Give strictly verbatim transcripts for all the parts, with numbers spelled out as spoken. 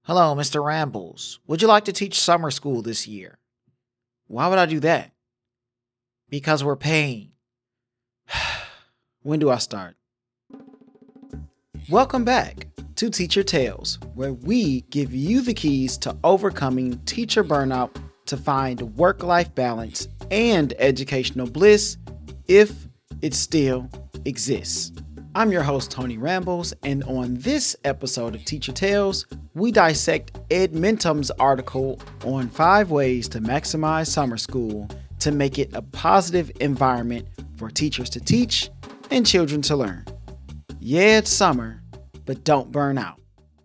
Hello, Mister Rambles. Would you like to teach summer school this year? Why would I do that? Because we're paying. When do I start? Welcome back to Teacher Tales, where we give you the keys to overcoming teacher burnout to find work-life balance and educational bliss if it still exists. I'm your host, Tony Rambles, and on this episode of Teacher Tales, we dissect Edmentum's article on five ways to maximize summer school to make it a positive environment for teachers to teach and children to learn. Yeah, it's summer, but don't burn out.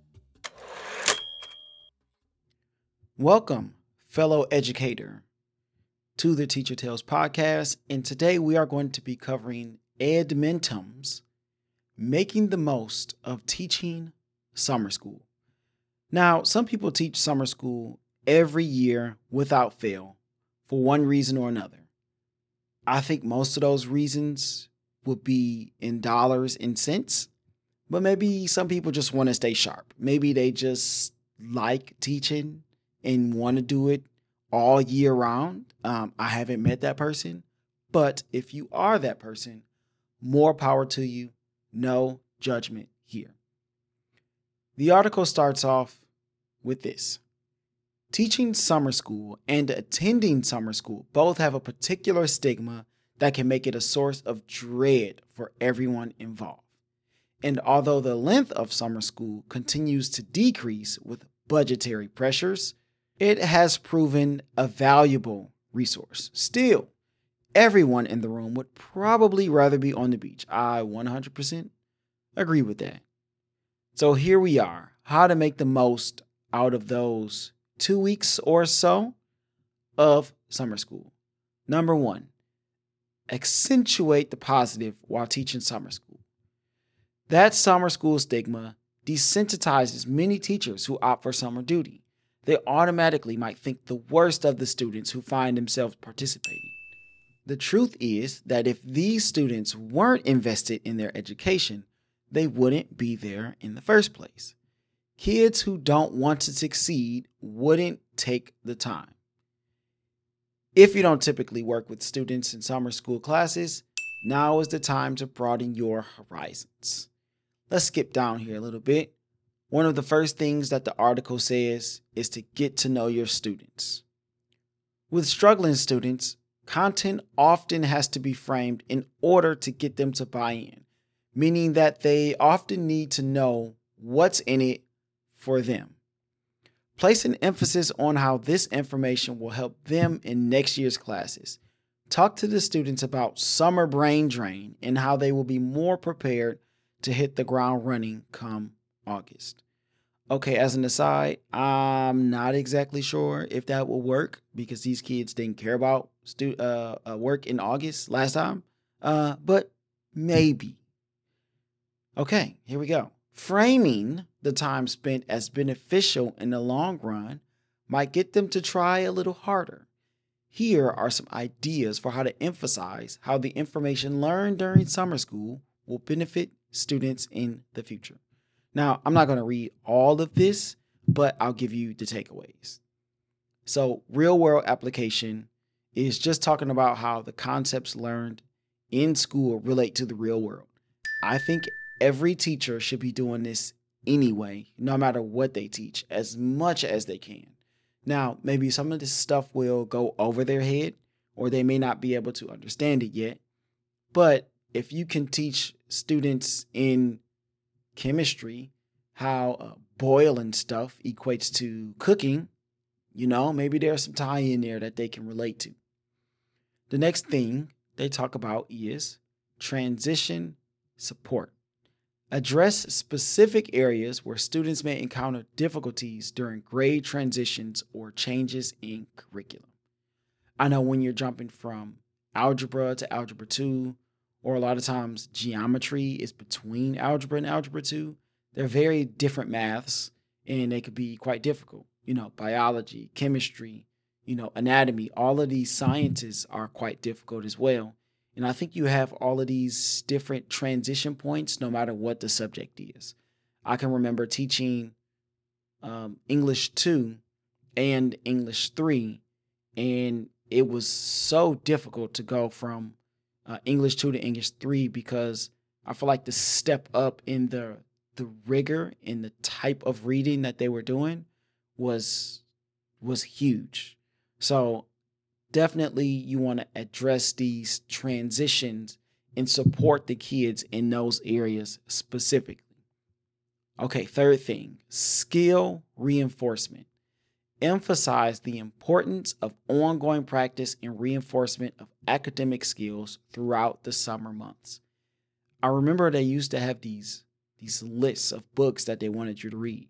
Welcome, fellow educator, to the Teacher Tales podcast, and today we are going to be covering Edmentum's Making the Most of Teaching Summer School. Now, some people teach summer school every year without fail for one reason or another. I think most of those reasons would be in dollars and cents, but maybe some people just want to stay sharp. Maybe they just like teaching and want to do it all year round. Um, I haven't met that person, but if you are that person, more power to you. No judgment here. The article starts off with this. Teaching summer school and attending summer school both have a particular stigma that can make it a source of dread for everyone involved. And although the length of summer school continues to decrease with budgetary pressures, it has proven a valuable resource. Still, everyone in the room would probably rather be on the beach. I one hundred percent agree with that. So here we are, how to make the most out of those two weeks or so of summer school. Number one, accentuate the positive while teaching summer school. That summer school stigma desensitizes many teachers who opt for summer duty. They automatically might think the worst of the students who find themselves participating. The truth is that if these students weren't invested in their education, they wouldn't be there in the first place. Kids who don't want to succeed wouldn't take the time. If you don't typically work with students in summer school classes, now is the time to broaden your horizons. Let's skip down here a little bit. One of the first things that the article says is to get to know your students. With struggling students, content often has to be framed in order to get them to buy in, meaning that they often need to know what's in it for them. Place an emphasis on how this information will help them in next year's classes. Talk to the students about summer brain drain and how they will be more prepared to hit the ground running come August. Okay, as an aside, I'm not exactly sure if that will work because these kids didn't care about stu- uh, uh, work in August last time, uh, but maybe. Okay, here we go. Framing the time spent as beneficial in the long run might get them to try a little harder. Here are some ideas for how to emphasize how the information learned during summer school will benefit students in the future. Now, I'm not going to read all of this, but I'll give you the takeaways. So, real world application is just talking about how the concepts learned in school relate to the real world. I think every teacher should be doing this anyway, no matter what they teach, as much as they can. Now, maybe some of this stuff will go over their head, or they may not be able to understand it yet. But if you can teach students in chemistry how uh, boiling stuff equates to cooking, you know, maybe there's some tie in there that they can relate to. The next thing they talk about is transition support. Address specific areas where students may encounter difficulties during grade transitions or changes in curriculum. I know when you're jumping from algebra to algebra two, or a lot of times geometry is between algebra and algebra two, they're very different maths and they could be quite difficult. You know, biology, chemistry, you know, anatomy, all of these sciences are quite difficult as well. And I think you have all of these different transition points no matter what the subject is. I can remember teaching um, English two and English three, and it was so difficult to go from uh, English two to English three because I feel like the step up in the the rigor in the type of reading that they were doing was was huge. So definitely you want to address these transitions and support the kids in those areas specifically. Okay, third thing, skill reinforcement. Emphasize the importance of ongoing practice and reinforcement of academic skills throughout the summer months. I remember they used to have these, these lists of books that they wanted you to read.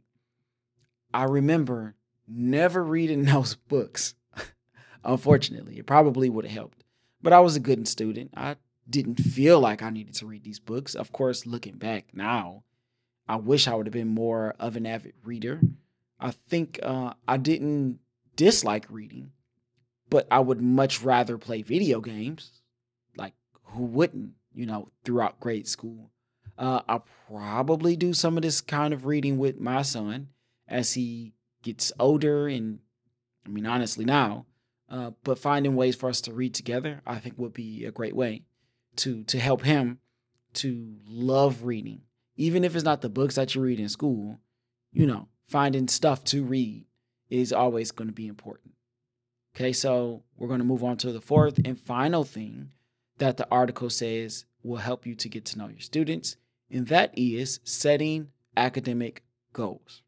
I remember never reading those books. Unfortunately, it probably would have helped. But I was a good student. I didn't feel like I needed to read these books. Of course, looking back now, I wish I would have been more of an avid reader. I think uh, I didn't dislike reading, but I would much rather play video games. Like, who wouldn't, you know, throughout grade school? Uh, I'll probably do some of this kind of reading with my son as he gets older. And I mean, honestly, now, uh, but finding ways for us to read together, I think would be a great way to to help him to love reading. Even if it's not the books that you read in school, you know, finding stuff to read is always going to be important. Okay, so we're going to move on to the fourth and final thing that the article says will help you to get to know your students, and that is setting academic goals.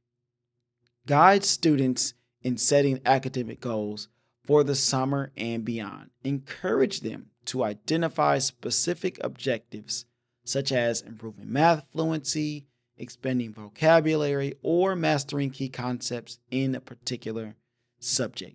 Guide students in setting academic goals for the summer and beyond. Encourage them to identify specific objectives such as improving math fluency, expanding vocabulary, or mastering key concepts in a particular subject.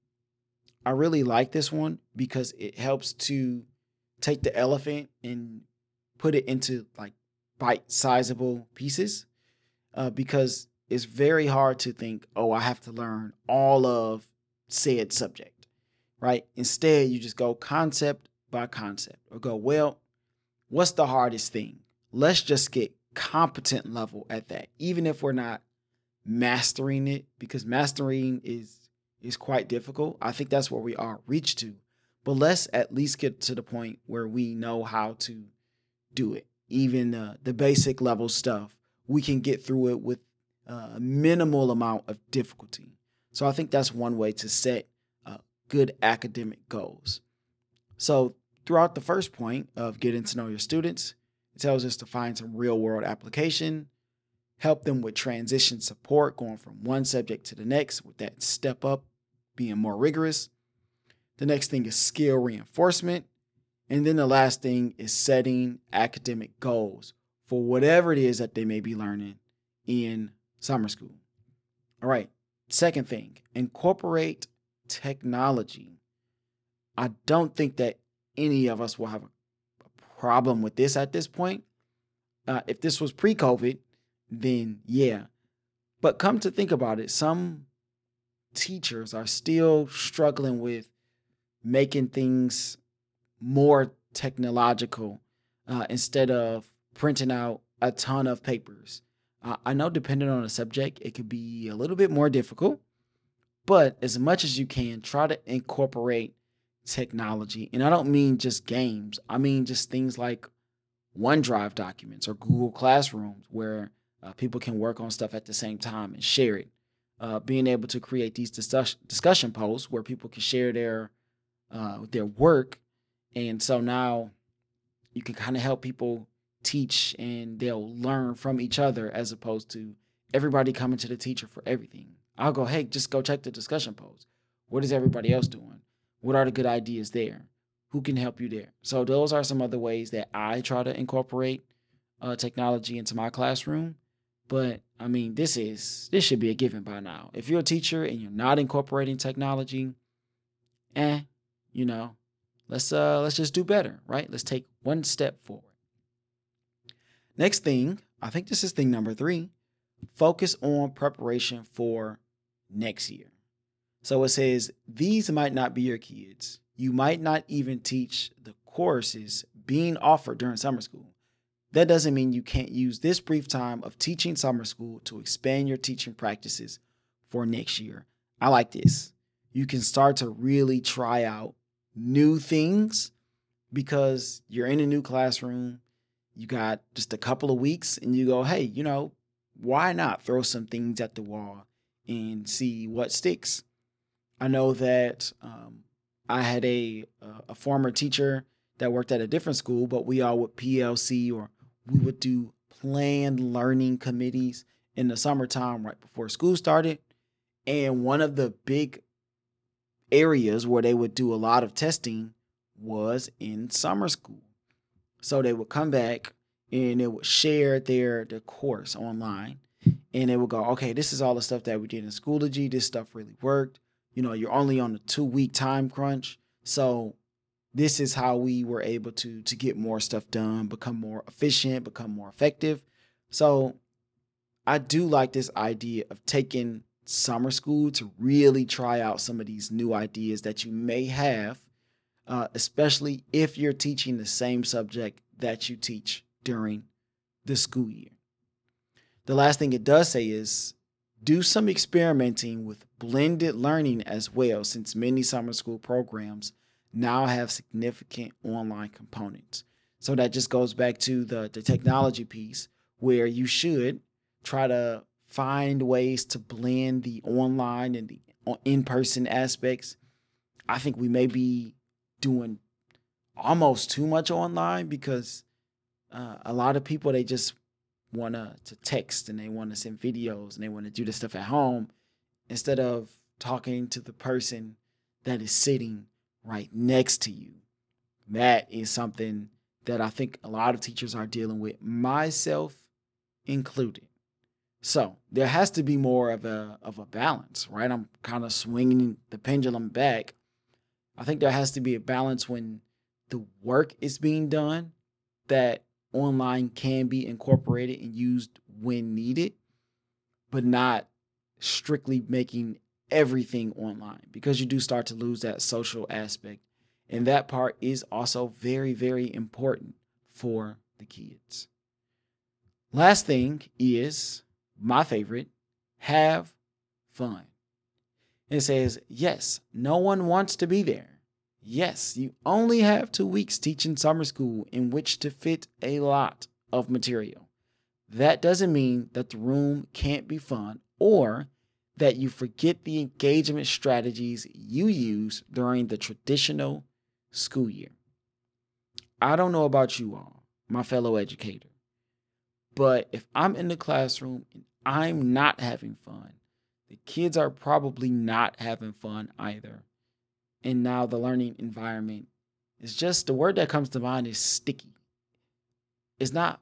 I really like this one because it helps to take the elephant and put it into like bite-sizable pieces, uh, because it's very hard to think, oh, I have to learn all of said subject, right? Instead, you just go concept by concept or go, well, what's the hardest thing? Let's just get competent level at that, even if we're not mastering it, because mastering is is quite difficult. I think that's where we are reached to, but let's at least get to the point where we know how to do it. Even uh, the basic level stuff, we can get through it with a minimal amount of difficulty. So I think that's one way to set uh, good academic goals. So throughout the first point of getting to know your students, it tells us to find some real world application, help them with transition support, going from one subject to the next with that step up, being more rigorous. The next thing is skill reinforcement. And then the last thing is setting academic goals for whatever it is that they may be learning in summer school. All right. Second thing, incorporate technology. I don't think that any of us will have a problem with this at this point. Uh, if this was pre-COVID, then yeah. But come to think about it, some teachers are still struggling with making things more technological uh, instead of printing out a ton of papers. Uh, I know depending on the subject, it could be a little bit more difficult, but as much as you can, try to incorporate technology. And I don't mean just games. I mean just things like OneDrive documents or Google Classrooms where uh, people can work on stuff at the same time and share it. Uh, being able to create these discuss- discussion posts where people can share their uh, their work. And so now you can kind of help people teach and they'll learn from each other as opposed to everybody coming to the teacher for everything. I'll go, hey, just go check the discussion post. What is everybody else doing? What are the good ideas there? Who can help you there? So those are some other ways that I try to incorporate uh, technology into my classroom. But I mean, this is this should be a given by now. If you're a teacher and you're not incorporating technology, eh, you know, let's uh let's just do better, right? Let's take one step forward. Next thing, I think this is thing number three. Focus on preparation for next year. So it says these might not be your kids. You might not even teach the courses being offered during summer school. that doesn't mean you can't use this brief time of teaching summer school to expand your teaching practices for next year. I like this. You can start to really try out new things because you're in a new classroom. You got just a couple of weeks and you go, hey, you know, why not throw some things at the wall and see what sticks? I know that um, I had a, a former teacher that worked at a different school, but we all would P L C or we would do planned learning committees in the summertime right before school started. And one of the big areas where they would do a lot of testing was in summer school. So they would come back and they would share their, their course online and they would go, okay, this is all the stuff that we did in Schoology. This stuff really worked. You know, you're only on a two week time crunch. So this is how we were able to, to get more stuff done, become more efficient, become more effective. So I do like this idea of taking summer school to really try out some of these new ideas that you may have, uh, especially if you're teaching the same subject that you teach during the school year. The last thing it does say is do some experimenting with blended learning as well, since many summer school programs now have significant online components. So that just goes back to the, the technology piece where you should try to find ways to blend the online and the in-person aspects. I think we may be doing almost too much online because uh, a lot of people, they just want to to text and they want to send videos and they want to do this stuff at home instead of talking to the person that is sitting right next to you. That is something that I think a lot of teachers are dealing with, myself included. So there has to be more of a of a balance, right? I'm kind of swinging the pendulum back. I think there has to be a balance when the work is being done, that online can be incorporated and used when needed, but not strictly making everything online, because you do start to lose that social aspect. And that part is also very, very important for the kids. Last thing is my favorite, have fun. It says, yes, no one wants to be there. Yes, you only have two weeks teaching summer school in which to fit a lot of material. That doesn't mean that the room can't be fun or that you forget the engagement strategies you use during the traditional school year. I don't know about you all, my fellow educator, but if I'm in the classroom and I'm not having fun, the kids are probably not having fun either. And now the learning environment is just, the word that comes to mind is sticky. It's not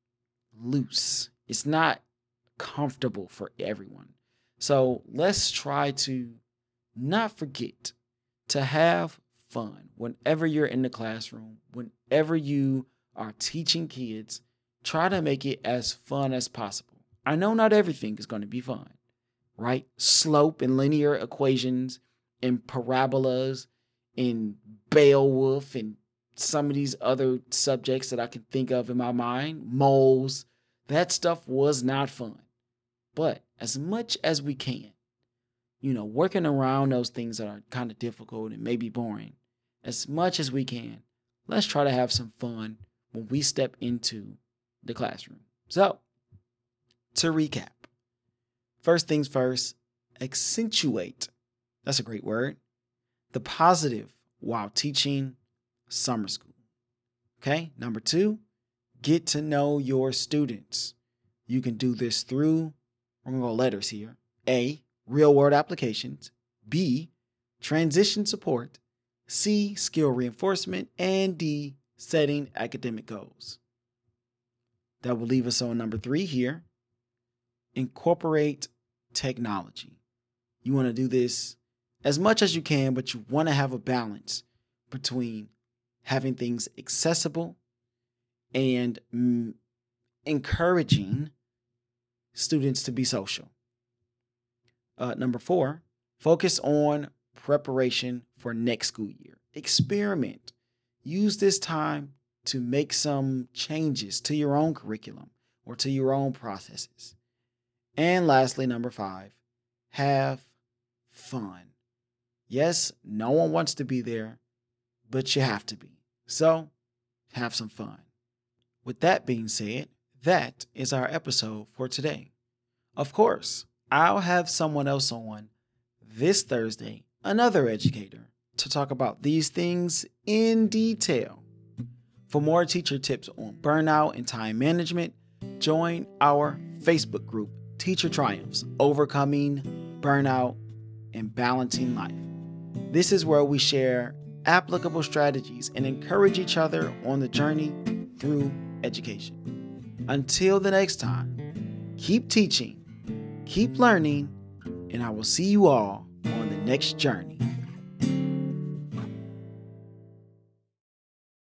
loose. It's not comfortable for everyone. So let's try to not forget to have fun whenever you're in the classroom, whenever you are teaching kids. Try to make it as fun as possible. I know not everything is going to be fun, right? Slope and linear equations and parabolas and Beowulf and some of these other subjects that I can think of in my mind, moles, that stuff was not fun. But as much as we can, you know, working around those things that are kind of difficult and maybe boring, as much as we can, let's try to have some fun when we step into the classroom. So, to recap, first things first, accentuate, that's a great word, the positive while teaching summer school. Okay, number two, get to know your students. You can do this through, we're going to go letters here, A, real world applications, B, transition support, C, skill reinforcement, and D, setting academic goals. That will leave us on number three here. Incorporate technology. You want to do this as much as you can, but you want to have a balance between having things accessible and mm, encouraging students to be social. Uh, number four, focus on preparation for next school year. Experiment. Use this time to make some changes to your own curriculum or to your own processes. And lastly, number five, have fun. Yes, no one wants to be there, but you have to be. So, have some fun. With that being said, that is our episode for today. Of course, I'll have someone else on this Thursday, another educator, to talk about these things in detail. For more teacher tips on burnout and time management, join our Facebook group, Teacher Triumphs, Overcoming Burnout and Balancing Life. This is where we share applicable strategies and encourage each other on the journey through education. Until the next time, keep teaching, keep learning, and I will see you all on the next journey.